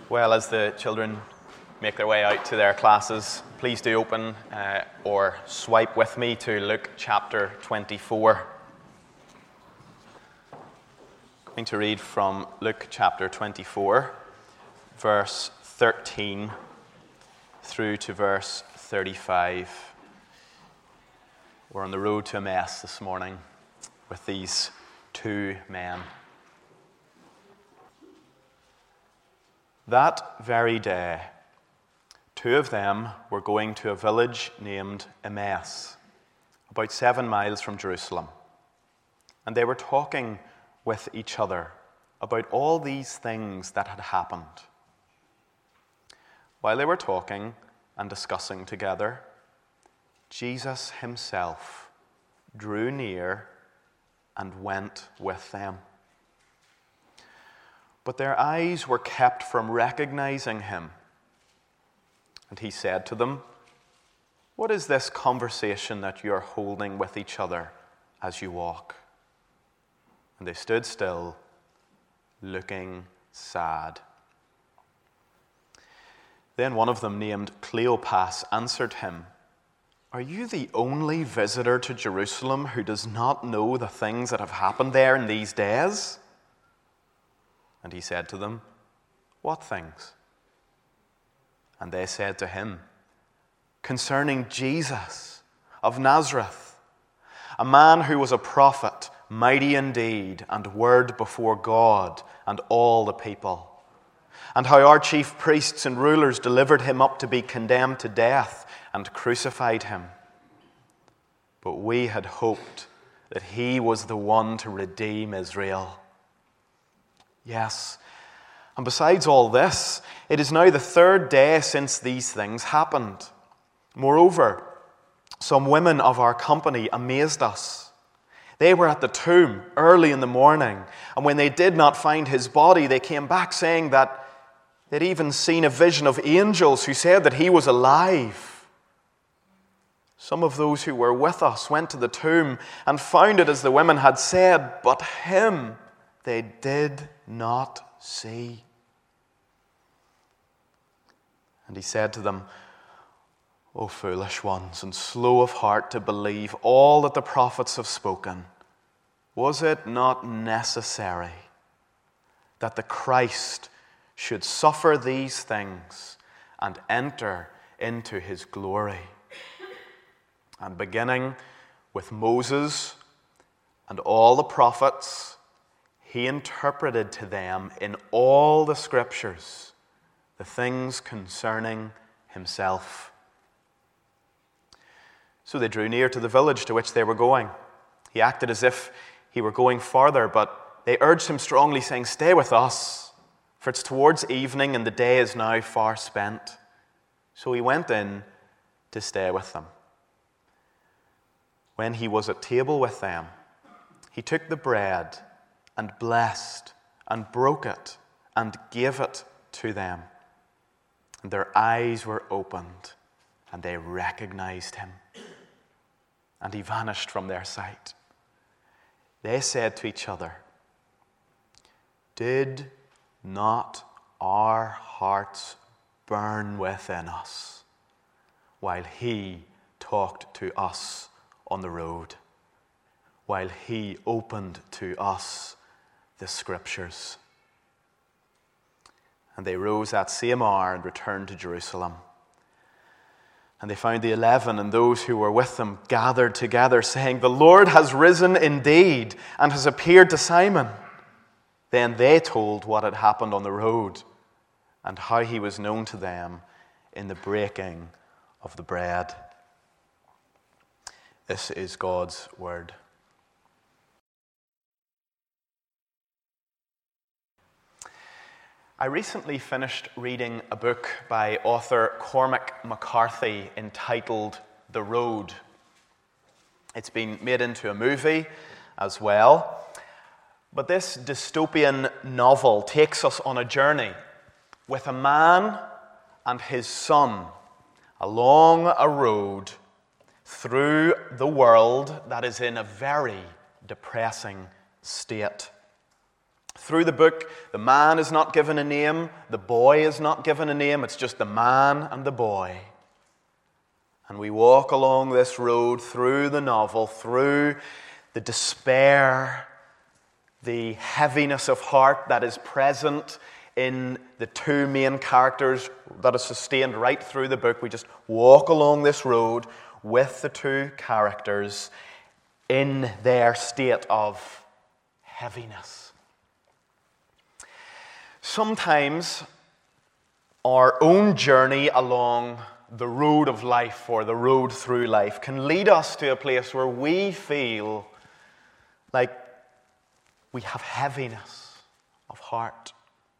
Well, as the children make their way out to their classes, please do open or swipe with me to Luke chapter 24. I'm going to read from Luke chapter 24, verse 13 through to verse 35. We're on the road to Emmaus this morning with these two men. That very day, two of them were going to a village named Emmaus, about 7 miles from Jerusalem. And they were talking with each other about all these things that had happened. While they were talking and discussing together, Jesus himself drew near and went with them. But their eyes were kept from recognizing him. And he said to them, "What is this conversation that you are holding with each other as you walk?" And they stood still, looking sad. Then one of them, named Cleopas, answered him, "Are you the only visitor to Jerusalem who does not know the things that have happened there in these days?" And he said to them, "What things?" And they said to him, "Concerning Jesus of Nazareth, a man who was a prophet, mighty in deed and word before God and all the people, and how our chief priests and rulers delivered him up to be condemned to death and crucified him. But we had hoped that he was the one to redeem Israel. Yes, and besides all this, it is now the 3rd day since these things happened. Moreover, some women of our company amazed us. They were at the tomb early in the morning, and when they did not find his body, they came back saying that they'd even seen a vision of angels who said that he was alive. Some of those who were with us went to the tomb and found it as the women had said, but him they did not see." And he said to them, "O foolish ones, and slow of heart to believe all that the prophets have spoken. Was it not necessary that the Christ should suffer these things and enter into his glory?" And beginning with Moses and all the prophets, he interpreted to them in all the scriptures the things concerning himself. So they drew near to the village to which they were going. He acted as if he were going farther, but they urged him strongly, saying, "Stay with us, for it's towards evening and the day is now far spent." So he went in to stay with them. When he was at table with them, he took the bread and blessed and broke it and gave it to them. And their eyes were opened and they recognized him. And he vanished from their sight. They said to each other, "Did not our hearts burn within us while he talked to us on the road, while he opened to us the scriptures?" And they rose that same hour and returned to Jerusalem. And they found the 11 and those who were with them gathered together, saying, "The Lord has risen indeed and has appeared to Simon." Then they told what had happened on the road and how he was known to them in the breaking of the bread. This is God's word. I recently finished reading a book by author Cormac McCarthy entitled The Road. It's been made into a movie as well. But this dystopian novel takes us on a journey with a man and his son along a road through the world that is in a very depressing state. Through the book, the man is not given a name, the boy is not given a name, it's just the man and the boy. And we walk along this road through the novel, through the despair, the heaviness of heart that is present in the two main characters, that is sustained right through the book. We just walk along this road with the two characters in their state of heaviness. Sometimes our own journey along the road of life or the road through life can lead us to a place where we feel like we have heaviness of heart.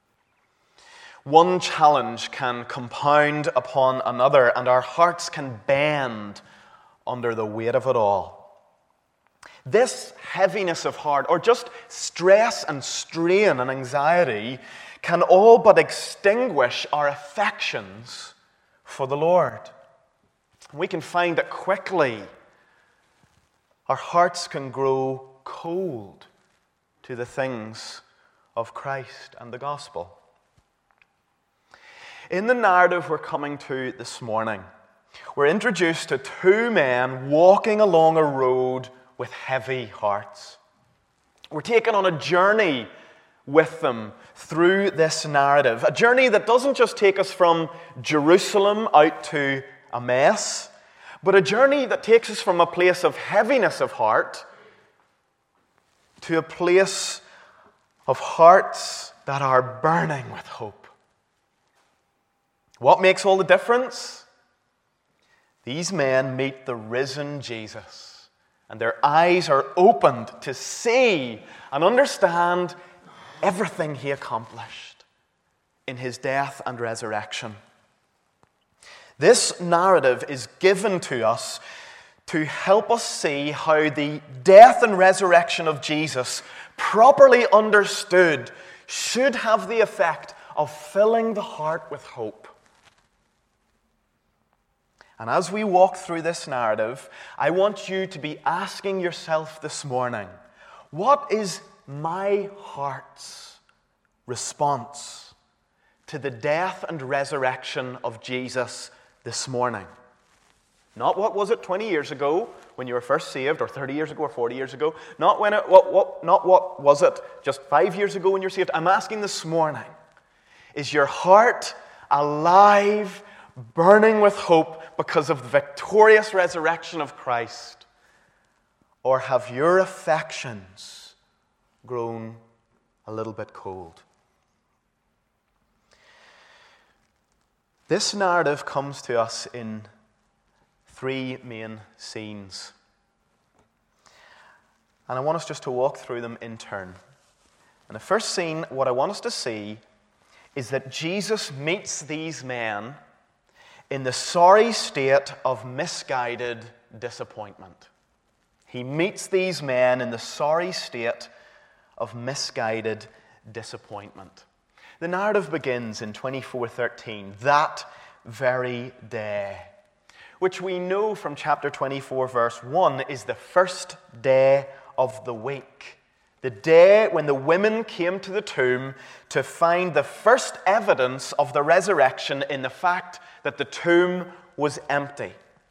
One challenge can compound upon another, and our hearts can bend under the weight of it all. This heaviness of heart, or just stress and strain and anxiety, can all but extinguish our affections for the Lord. We can find that quickly our hearts can grow cold to the things of Christ and the gospel. In the narrative we're coming to this morning, we're introduced to two men walking along a road with heavy hearts. We're taken on a journey with them through this narrative, a journey that doesn't just take us from Jerusalem out to Emmaus, but a journey that takes us from a place of heaviness of heart to a place of hearts that are burning with hope. What makes all the difference? These men meet the risen Jesus, and their eyes are opened to see and understand everything he accomplished in his death and resurrection. This narrative is given to us to help us see how the death and resurrection of Jesus, properly understood, should have the effect of filling the heart with hope. And as we walk through this narrative, I want you to be asking yourself this morning, what is my heart's response to the death and resurrection of Jesus this morning? Not what was it 20 years ago when you were first saved, or 30 years ago, or 40 years ago. Not what was it just 5 years ago when you were saved. I'm asking this morning, is your heart alive, burning with hope because of the victorious resurrection of Christ? Or have your affections grown a little bit cold? This narrative comes to us in three main scenes. And I want us just to walk through them in turn. And the first scene, what I want us to see is that Jesus meets these men in the sorry state of misguided disappointment. He meets these men in the sorry state of misguided disappointment. The narrative begins in 24:13, that very day, which we know from chapter 24, verse 1, is the first day of the week. The day when the women came to the tomb to find the first evidence of the resurrection in the fact that the tomb was empty.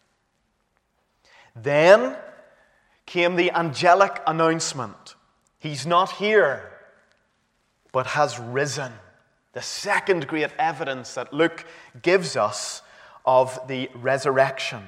Then came the angelic announcement. He's not here, but has risen. The second great evidence that Luke gives us of the resurrection.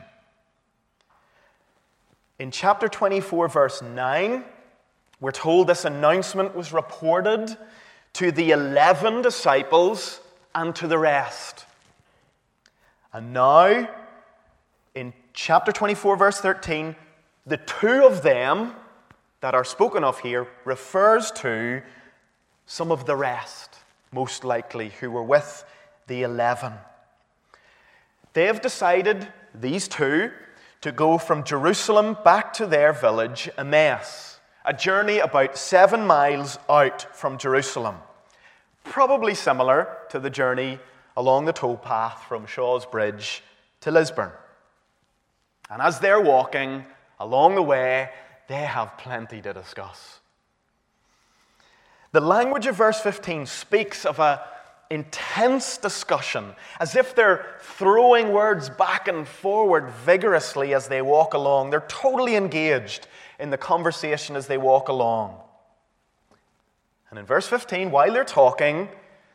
In chapter 24, verse 9, we're told this announcement was reported to the 11 disciples and to the rest. And now, in chapter 24, verse 13, the two of them that are spoken of here refers to some of the rest, most likely, who were with the 11. They have decided, these two, to go from Jerusalem back to their village, Emmaus, a journey about 7 miles out from Jerusalem, probably similar to the journey along the towpath from Shaw's Bridge to Lisburn. And as they're walking along the way, they have plenty to discuss. The language of verse 15 speaks of an intense discussion, as if they're throwing words back and forward vigorously as they walk along. They're totally engaged in the conversation as they walk along. And in verse 15, while they're talking,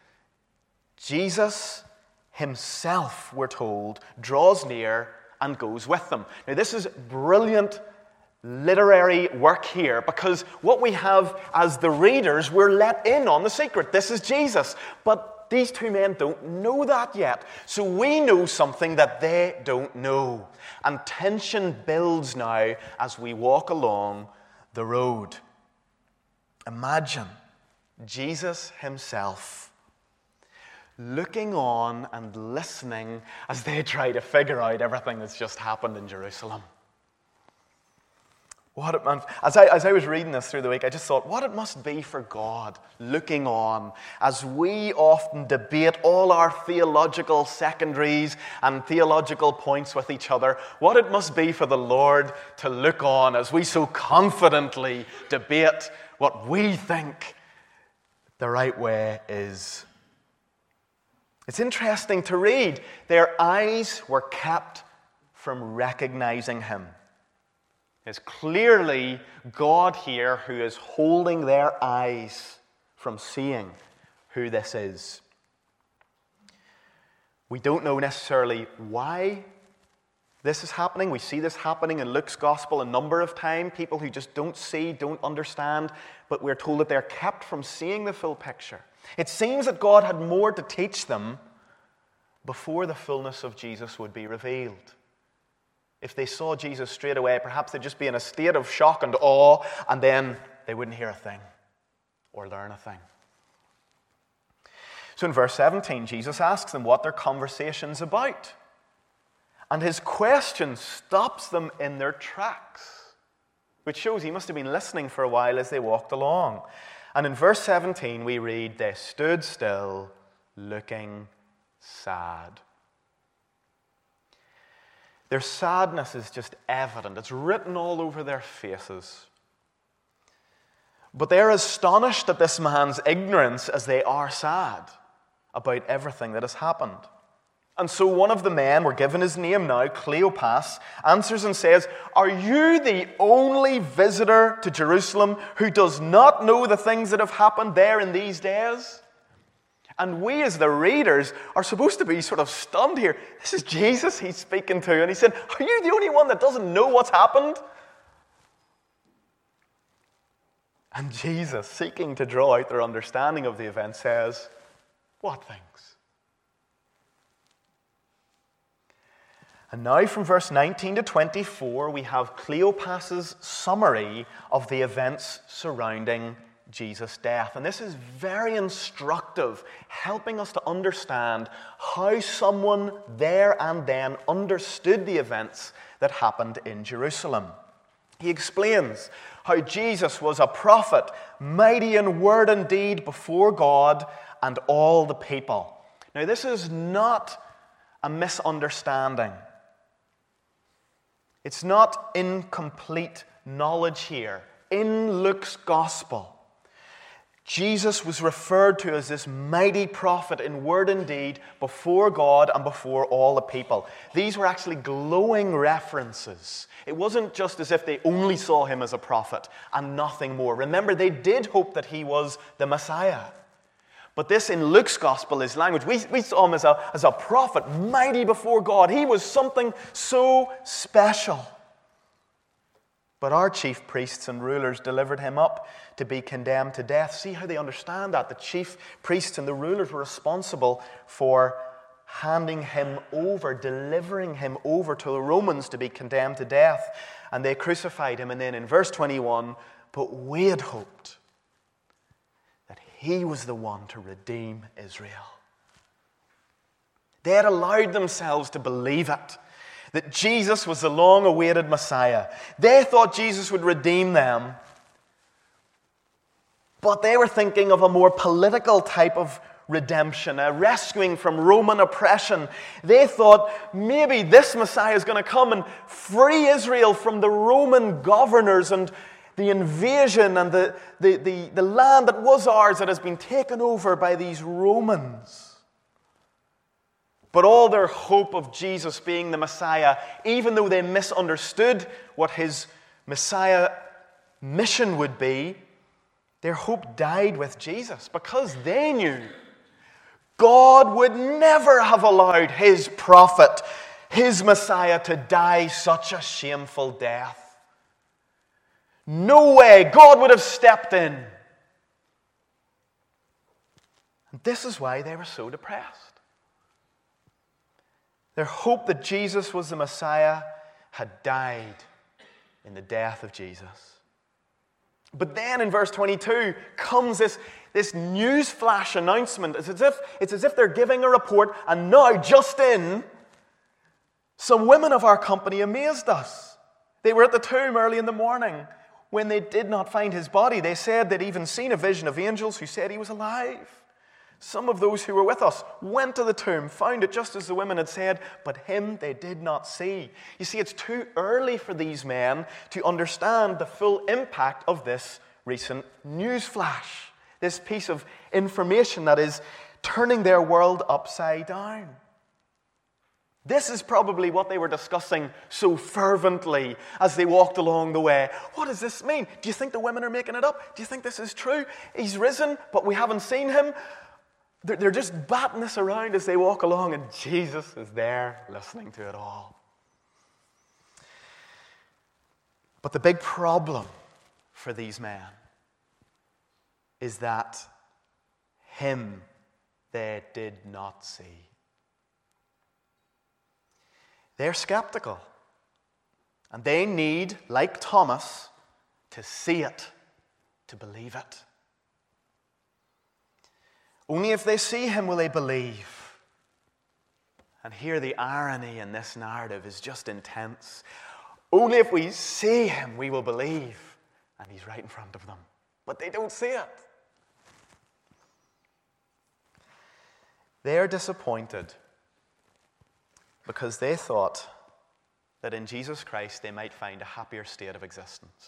Jesus himself, we're told, draws near and goes with them. Now, this is brilliant literary work here, because what we have as the readers, we're let in on the secret. This is Jesus. But these two men don't know that yet. So we know something that they don't know. And tension builds now as we walk along the road. Imagine Jesus himself looking on and listening as they try to figure out everything that's just happened in Jerusalem. As I was reading this through the week, I just thought, what it must be for God looking on as we often debate all our theological secondaries and theological points with each other. What it must be for the Lord to look on as we so confidently debate what we think the right way is. It's interesting to read. Their eyes were kept from recognizing him. It's clearly God here who is holding their eyes from seeing who this is. We don't know necessarily why this is happening. We see this happening in Luke's gospel a number of times. People who just don't see, don't understand, but we're told that they're kept from seeing the full picture. It seems that God had more to teach them before the fullness of Jesus would be revealed. If they saw Jesus straight away, perhaps they'd just be in a state of shock and awe, and then they wouldn't hear a thing or learn a thing. So in verse 17, Jesus asks them what their conversation's about. And his question stops them in their tracks, which shows he must have been listening for a while as they walked along. And in verse 17, we read, they stood still, looking sad. Their sadness is just evident. It's written all over their faces. But they're as astonished at this man's ignorance as they are sad about everything that has happened. And so one of the men, we're given his name now, Cleopas, answers and says, "Are you the only visitor to Jerusalem who does not know the things that have happened there in these days?" And we as the readers are supposed to be sort of stunned here. This is Jesus he's speaking to. And he said, "Are you the only one that doesn't know what's happened?" And Jesus, seeking to draw out their understanding of the event, says, "What things?" And now from verse 19 to 24, we have Cleopas's summary of the events surrounding Jesus' death. And this is very instructive, helping us to understand how someone there and then understood the events that happened in Jerusalem. He explains how Jesus was a prophet, mighty in word and deed before God and all the people. Now, this is not a misunderstanding. It's not incomplete knowledge here. In Luke's gospel, Jesus was referred to as this mighty prophet in word and deed before God and before all the people. These were actually glowing references. It wasn't just as if they only saw him as a prophet and nothing more. Remember, they did hope that he was the Messiah. But this in Luke's gospel is language. We saw him as a prophet, mighty before God. He was something so special. But our chief priests and rulers delivered him up to be condemned to death. See how they understand that? The chief priests and the rulers were responsible for handing him over, delivering him over to the Romans to be condemned to death. And they crucified him. And then in verse 21, but we had hoped that he was the one to redeem Israel. They had allowed themselves to believe it, that Jesus was the long-awaited Messiah. They thought Jesus would redeem them, but they were thinking of a more political type of redemption, a rescuing from Roman oppression. They thought maybe this Messiah is going to come and free Israel from the Roman governors and the invasion and the land that was ours that has been taken over by these Romans. But all their hope of Jesus being the Messiah, even though they misunderstood what his Messiah mission would be, their hope died with Jesus because they knew God would never have allowed his prophet, his Messiah, to die such a shameful death. No way. God would have stepped in. And this is why they were so depressed. Their hope that Jesus was the Messiah had died in the death of Jesus. But then in verse 22 comes this newsflash announcement. It's as if they're giving a report, and now, just in, some women of our company amazed us. They were at the tomb early in the morning. When they did not find his body, they said they'd even seen a vision of angels who said he was alive. Some of those who were with us went to the tomb, found it just as the women had said, but him they did not see. You see, it's too early for these men to understand the full impact of this recent news flash, this piece of information that is turning their world upside down. This is probably what they were discussing so fervently as they walked along the way. What does this mean? Do you think the women are making it up? Do you think this is true? He's risen, but we haven't seen him. They're just batting this around as they walk along, and Jesus is there listening to it all. But the big problem for these men is that him they did not see. They're skeptical, and they need, like Thomas, to see it, to believe it. Only if they see him will they believe. And here the irony in this narrative is just intense. Only if we see him we will believe. And he's right in front of them. But they don't see it. They are disappointed because they thought that in Jesus Christ they might find a happier state of existence.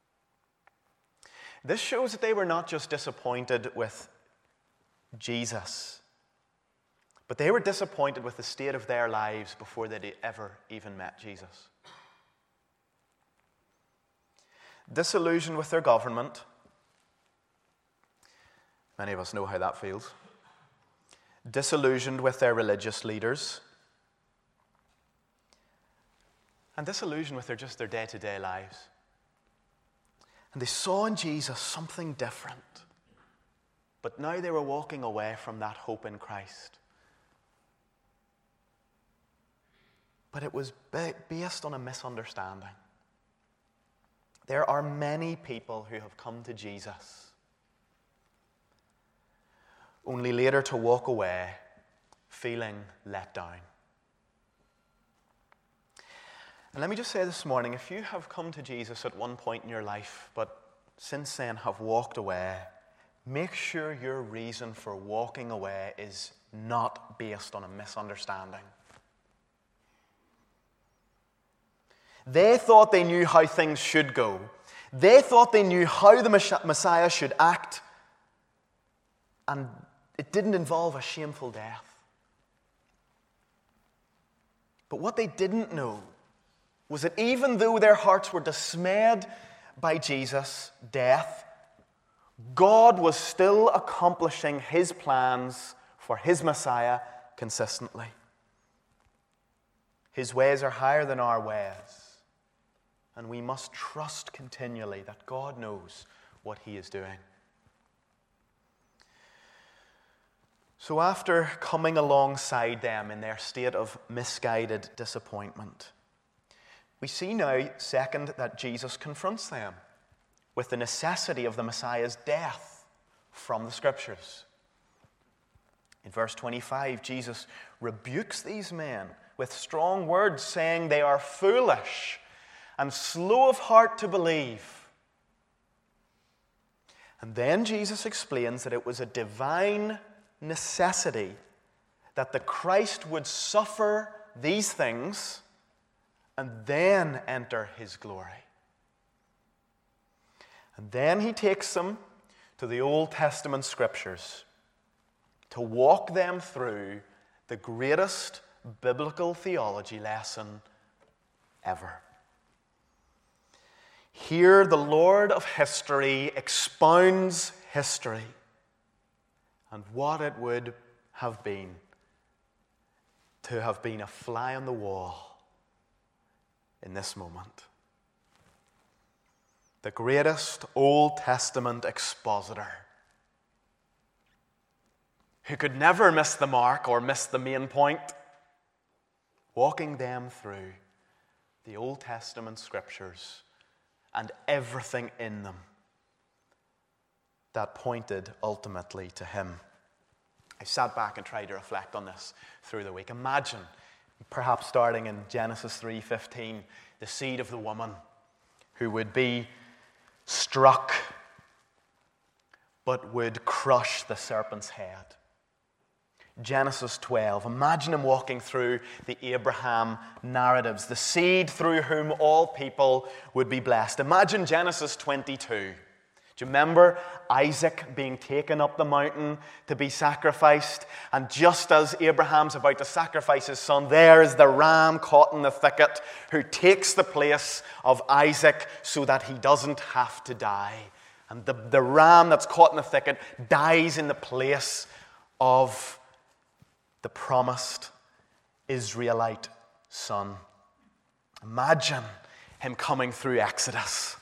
This shows that they were not just disappointed with Jesus, but they were disappointed with the state of their lives before they'd ever even met Jesus. Disillusioned with their government. Many of us know how that feels. Disillusioned with their religious leaders. And disillusioned with their day-to-day lives. And they saw in Jesus something different. But now they were walking away from that hope in Christ. But it was based on a misunderstanding. There are many people who have come to Jesus, only later to walk away feeling let down. And let me just say this morning, if you have come to Jesus at one point in your life, but since then have walked away, make sure your reason for walking away is not based on a misunderstanding. They thought they knew how things should go. They thought they knew how the Messiah should act. And it didn't involve a shameful death. But what they didn't know was that even though their hearts were dismayed by Jesus' death, God was still accomplishing his plans for his Messiah consistently. His ways are higher than our ways. And we must trust continually that God knows what he is doing. So after coming alongside them in their state of misguided disappointment, we see now, second, that Jesus confronts them with the necessity of the Messiah's death from the Scriptures. In verse 25, Jesus rebukes these men with strong words, saying they are foolish and slow of heart to believe. And then Jesus explains that it was a divine necessity that the Christ would suffer these things and then enter his glory. And then he takes them to the Old Testament scriptures to walk them through the greatest biblical theology lesson ever. Here, the Lord of history expounds history and what it would have been to have been a fly on the wall in this moment. The greatest Old Testament expositor who could never miss the mark or miss the main point, walking them through the Old Testament scriptures and everything in them that pointed ultimately to him. I sat back and tried to reflect on this through the week. Imagine, perhaps starting in Genesis 3:15, the seed of the woman who would be struck but would crush the serpent's head. Genesis 12, imagine him walking through the Abraham narratives, the seed through whom all people would be blessed. Imagine Genesis 22. Do you remember Isaac being taken up the mountain to be sacrificed? And just as Abraham's about to sacrifice his son, there is the ram caught in the thicket who takes the place of Isaac so that he doesn't have to die. And the ram that's caught in the thicket dies in the place of the promised Israelite son. Imagine him coming through Exodus.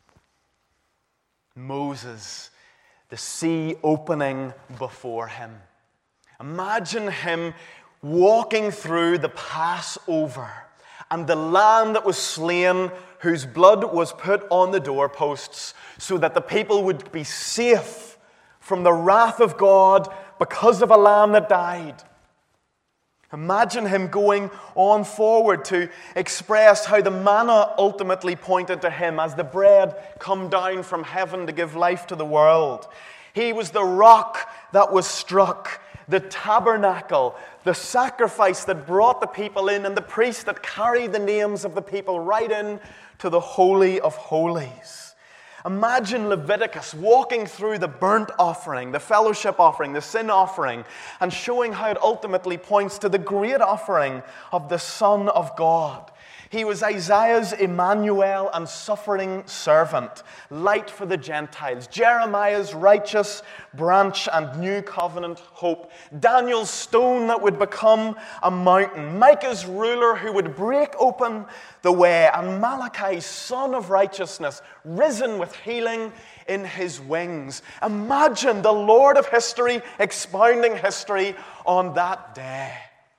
Moses, the sea opening before him. Imagine him walking through the Passover and the lamb that was slain, whose blood was put on the doorposts so that the people would be safe from the wrath of God because of a lamb that died. Imagine him going on forward to express how the manna ultimately pointed to him as the bread come down from heaven to give life to the world. He was the rock that was struck, the tabernacle, the sacrifice that brought the people in, and the priest that carried the names of the people right in to the Holy of Holies. Imagine Leviticus walking through the burnt offering, the fellowship offering, the sin offering, and showing how it ultimately points to the great offering of the Son of God. He was Isaiah's Emmanuel and suffering servant, light for the Gentiles, Jeremiah's righteous branch and new covenant hope, Daniel's stone that would become a mountain, Micah's ruler who would break open the way, and Malachi's son of righteousness, risen with healing in his wings. Imagine the Lord of history expounding history on that day.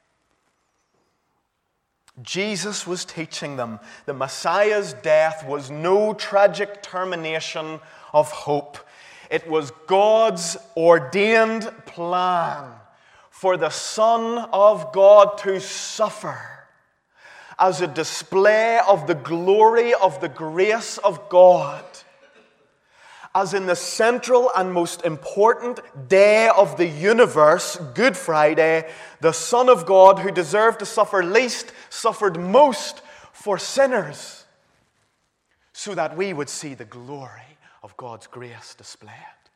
Jesus was teaching them the Messiah's death was no tragic termination of hope. It was God's ordained plan for the Son of God to suffer as a display of the glory of the grace of God. As in the central and most important day of the universe, Good Friday, the Son of God, who deserved to suffer least, suffered most for sinners, so that we would see the glory of God's grace displayed.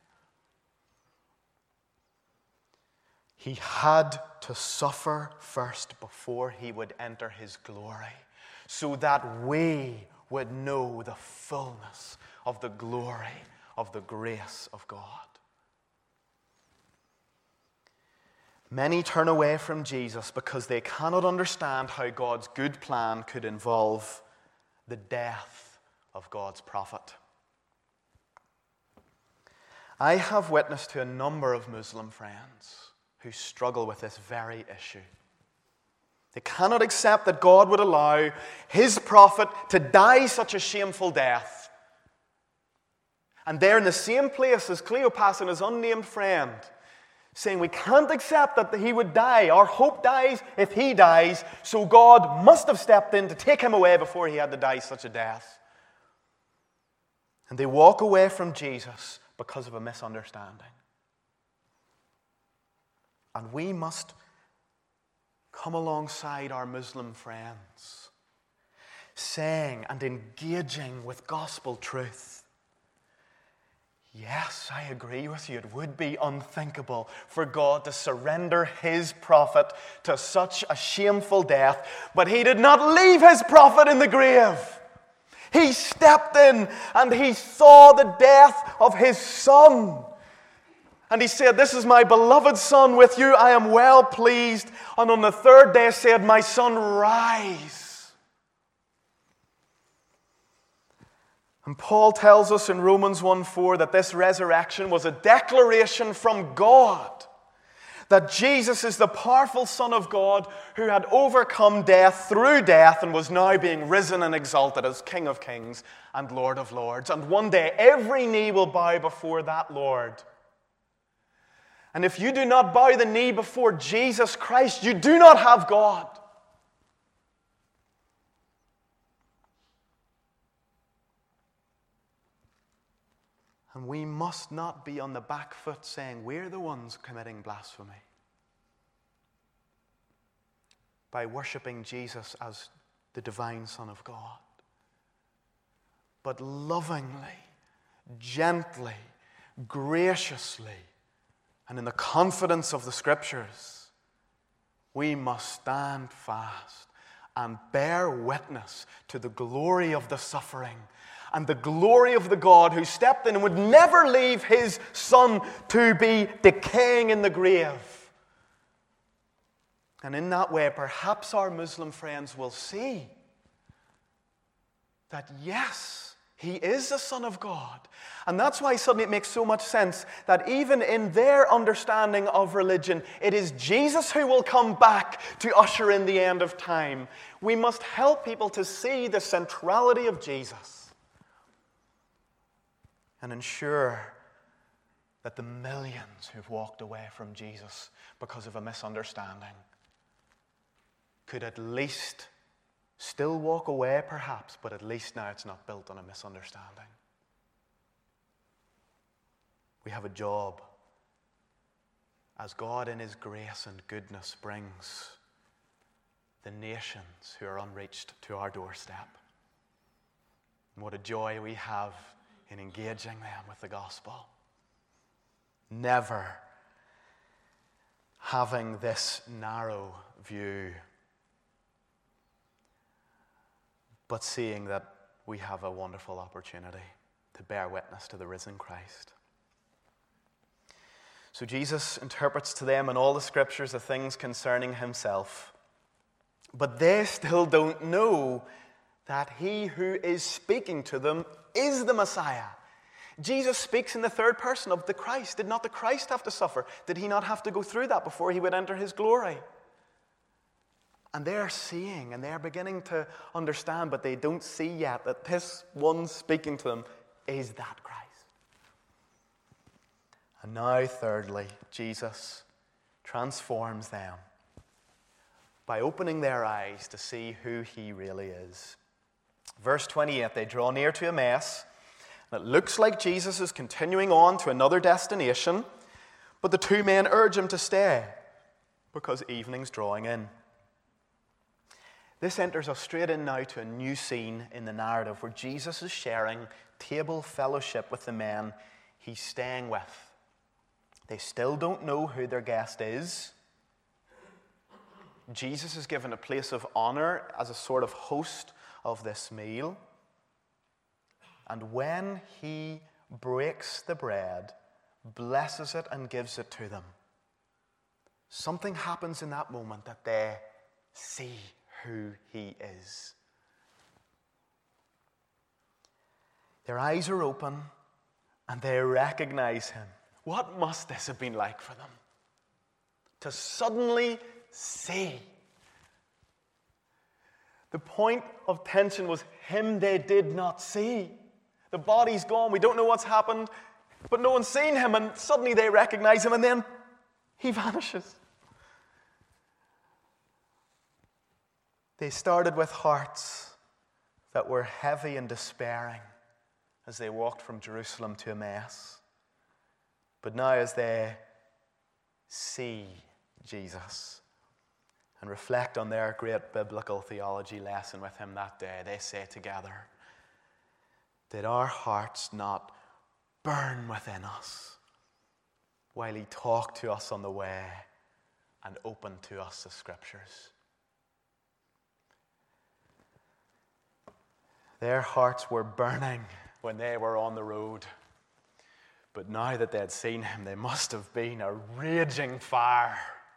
He had to suffer first before he would enter his glory, so that we would know the fullness of the glory of the grace of God. Many turn away from Jesus because they cannot understand how God's good plan could involve the death of God's prophet. I have witnessed to a number of Muslim friends who struggle with this very issue. They cannot accept that God would allow his prophet to die such a shameful death. And they're in the same place as Cleopas and his unnamed friend, saying we can't accept that he would die. Our hope dies if he dies, so God must have stepped in to take him away before he had to die such a death. And they walk away from Jesus because of a misunderstanding. And we must come alongside our Muslim friends, saying and engaging with gospel truth, Yes, I agree with you. It would be unthinkable for God to surrender his prophet to such a shameful death. But he did not leave his prophet in the grave. He stepped in and he saw the death of his son. And he said, "This is my beloved son, with you I am well pleased." And on the third day said, "My son, rise." And Paul tells us in Romans 1:4 that this resurrection was a declaration from God that Jesus is the powerful Son of God who had overcome death through death and was now being risen and exalted as King of Kings and Lord of Lords. And one day every knee will bow before that Lord. And if you do not bow the knee before Jesus Christ, you do not have God. And we must not be on the back foot saying we're the ones committing blasphemy by worshiping Jesus as the divine Son of God. But lovingly, gently, graciously, and in the confidence of the Scriptures, we must stand fast and bear witness to the glory of the suffering and the glory of the God who stepped in and would never leave his Son to be decaying in the grave. And in that way, perhaps our Muslim friends will see that, yes, he is the Son of God. And that's why suddenly it makes so much sense that even in their understanding of religion, it is Jesus who will come back to usher in the end of time. We must help people to see the centrality of Jesus and ensure that the millions who've walked away from Jesus because of a misunderstanding could at least still walk away, perhaps, but at least now it's not built on a misunderstanding. We have a job as God in his grace and goodness brings the nations who are unreached to our doorstep. And what a joy we have in engaging them with the gospel. Never having this narrow view, but seeing that we have a wonderful opportunity to bear witness to the risen Christ. So Jesus interprets to them in all the Scriptures the things concerning himself, but they still don't know that he who is speaking to them is the Messiah. Jesus speaks in the third person of the Christ. Did not the Christ have to suffer? Did he not have to go through that before he would enter his glory? And they're seeing and they're beginning to understand, but they don't see yet that this one speaking to them is that Christ. And now, thirdly, Jesus transforms them by opening their eyes to see who he really is. Verse 28, they draw near to Emmaus, and it looks like Jesus is continuing on to another destination, but the two men urge him to stay because evening's drawing in. This enters us straight in now to a new scene in the narrative where Jesus is sharing table fellowship with the men he's staying with. They still don't know who their guest is. Jesus is given a place of honor as a sort of host of this meal. And when he breaks the bread, blesses it and gives it to them, something happens in that moment that they see who he is. Their eyes are open and they recognize him. What must this have been like for them? To suddenly see. The point of tension was him they did not see. The body's gone, we don't know what's happened, but no one's seen him, and suddenly they recognize him, and then he vanishes. They started with hearts that were heavy and despairing as they walked from Jerusalem to Emmaus. But now as they see Jesus and reflect on their great biblical theology lesson with him that day, they say together, did our hearts not burn within us while he talked to us on the way and opened to us the Scriptures. Their hearts were burning when they were on the road. But now that they had seen him, they must have been a raging fire.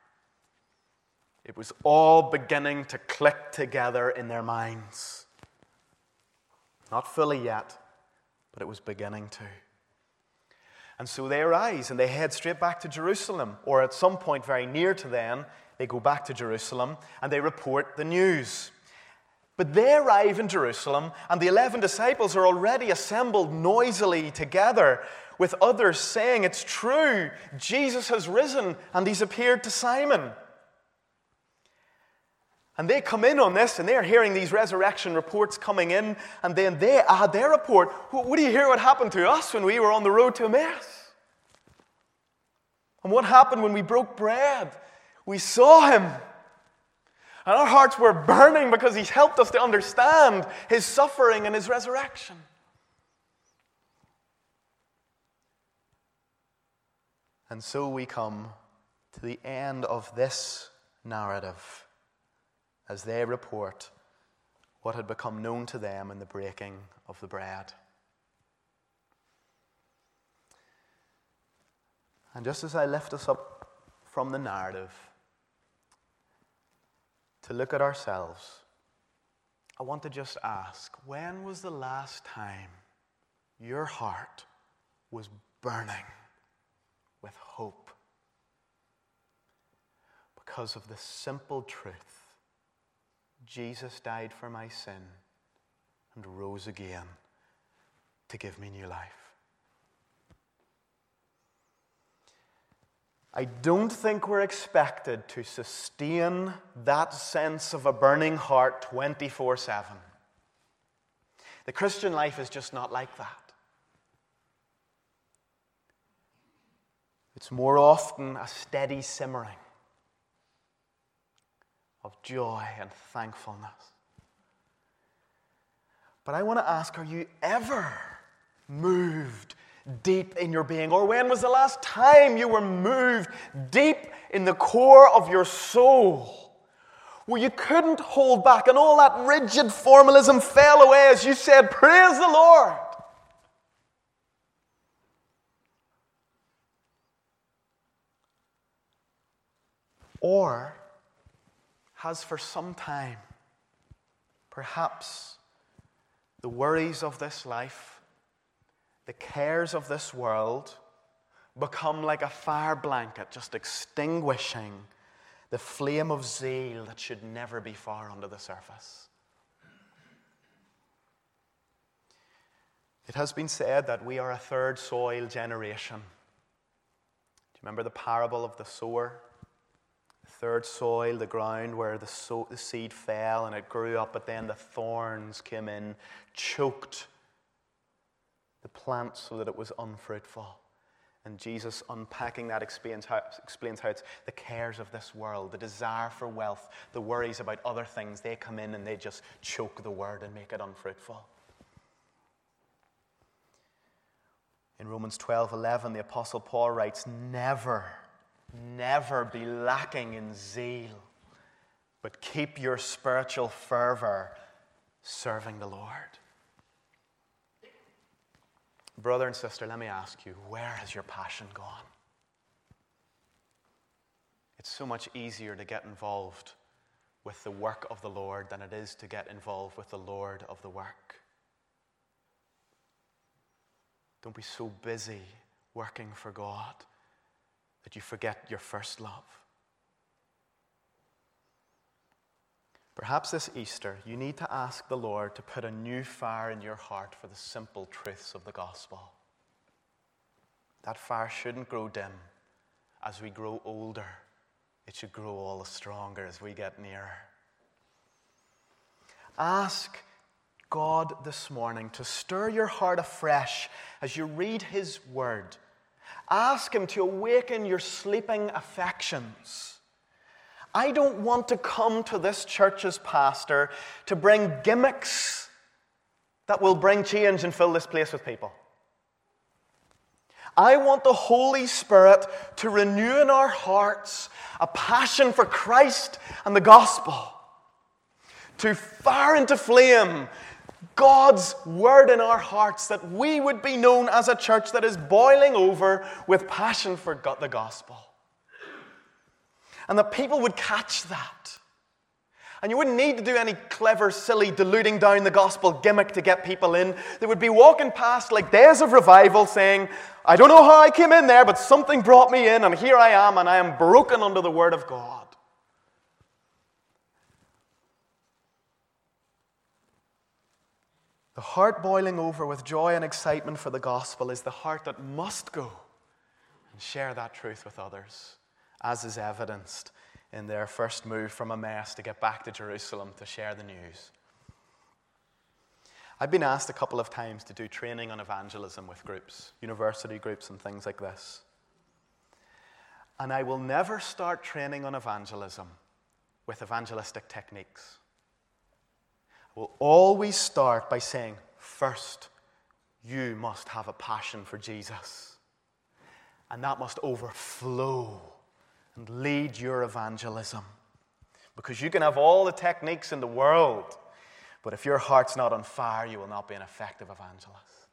It was all beginning to click together in their minds. Not fully yet, but it was beginning to. And so they arise and they head straight back to Jerusalem, or at some point very near to them, they go back to Jerusalem and they report the news. But they arrive in Jerusalem, and the 11 disciples are already assembled noisily together with others saying, "It's true, Jesus has risen, and he's appeared to Simon." And they come in on this, and they're hearing these resurrection reports coming in, and then they add their report. What do you hear what happened to us when we were on the road to Emmaus? And what happened when we broke bread? We saw him. And our hearts were burning because he's helped us to understand his suffering and his resurrection. And so we come to the end of this narrative as they report what had become known to them in the breaking of the bread. And just as I lift us up from the narrative to look at ourselves, I want to just ask, when was the last time your heart was burning with hope because of the simple truth: Jesus died for my sin and rose again to give me new life? I don't think we're expected to sustain that sense of a burning heart 24/7. The Christian life is just not like that. It's more often a steady simmering of joy and thankfulness. But I want to ask, are you ever moved deep in your being? Or when was the last time you were moved deep in the core of your soul, where you couldn't hold back and all that rigid formalism fell away as you said, "Praise the Lord"? Or has for some time, perhaps, the worries of this life, the cares of this world, become like a fire blanket, just extinguishing the flame of zeal that should never be far under the surface? It has been said that we are a third soil generation. Do you remember the parable of the sower? The third soil, the ground where the seed fell and it grew up, but then the thorns came in, choked the plant so that it was unfruitful. And Jesus, unpacking that, explains how it's the cares of this world, the desire for wealth, the worries about other things, they come in and they just choke the word and make it unfruitful. In Romans 12:11, the Apostle Paul writes, never be lacking in zeal, but keep your spiritual fervor serving the Lord. Brother and sister, let me ask you, where has your passion gone? It's so much easier to get involved with the work of the Lord than it is to get involved with the Lord of the work. Don't be so busy working for God that you forget your first love. Perhaps this Easter, you need to ask the Lord to put a new fire in your heart for the simple truths of the gospel. That fire shouldn't grow dim as we grow older. It should grow all the stronger as we get nearer. Ask God this morning to stir your heart afresh as you read His Word. Ask Him to awaken your sleeping affections. I don't want to come to this church's pastor to bring gimmicks that will bring change and fill this place with people. I want the Holy Spirit to renew in our hearts a passion for Christ and the gospel, to fire into flame God's word in our hearts, that we would be known as a church that is boiling over with passion for the gospel. And that people would catch that. And you wouldn't need to do any clever, silly, diluting down the gospel gimmick to get people in. They would be walking past like days of revival saying, I don't know how I came in there, but something brought me in, and here I am, and I am broken under the word of God. The heart boiling over with joy and excitement for the gospel is the heart that must go and share that truth with others, as is evidenced in their first move from Emmaus to get back to Jerusalem to share the news. I've been asked a couple of times to do training on evangelism with groups, university groups and things like this. And I will never start training on evangelism with evangelistic techniques. I will always start by saying, first, you must have a passion for Jesus. And that must overflow and lead your evangelism. Because you can have all the techniques in the world, but if your heart's not on fire, you will not be an effective evangelist.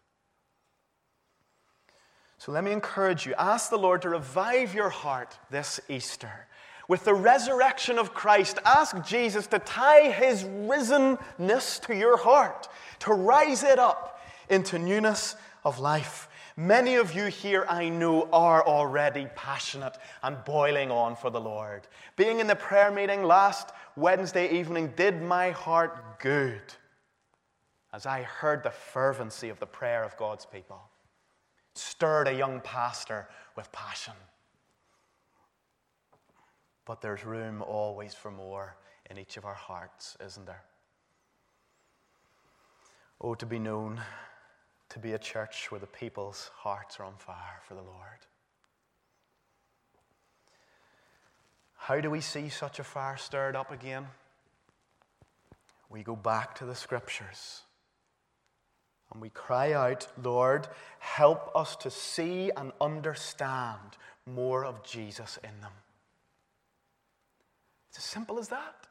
So let me encourage you, ask the Lord to revive your heart this Easter. With the resurrection of Christ, ask Jesus to tie his risenness to your heart, to rise it up into newness of life. Many of you here, I know, are already passionate and boiling on for the Lord. Being in the prayer meeting last Wednesday evening did my heart good as I heard the fervency of the prayer of God's people. It stirred a young pastor with passion. But there's room always for more in each of our hearts, isn't there? Oh, to be known, to be a church where the people's hearts are on fire for the Lord. How do we see such a fire stirred up again? We go back to the Scriptures and we cry out, Lord, help us to see and understand more of Jesus in them. It's as simple as that.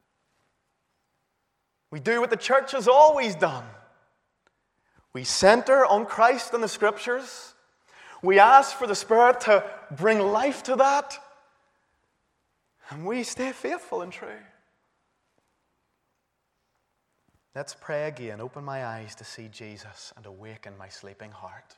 We do what the church has always done. We center on Christ and the Scriptures. We ask for the Spirit to bring life to that. And we stay faithful and true. Let's pray again. Open my eyes to see Jesus and awaken my sleeping heart.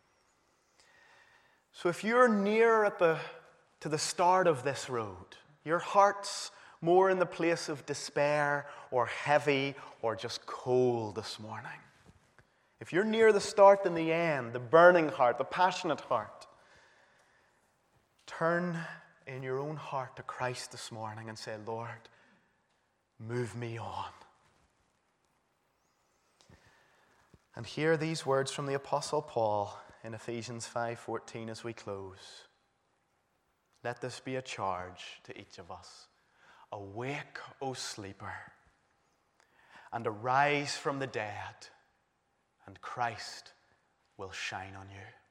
So if you're near to the start of this road, your heart's more in the place of despair or heavy or just cold this morning. If you're near the start than the end, the burning heart, the passionate heart, turn in your own heart to Christ this morning and say, Lord, move me on. And hear these words from the Apostle Paul in Ephesians 5:14 as we close. Let this be a charge to each of us. Awake, O sleeper, and arise from the dead, and Christ will shine on you.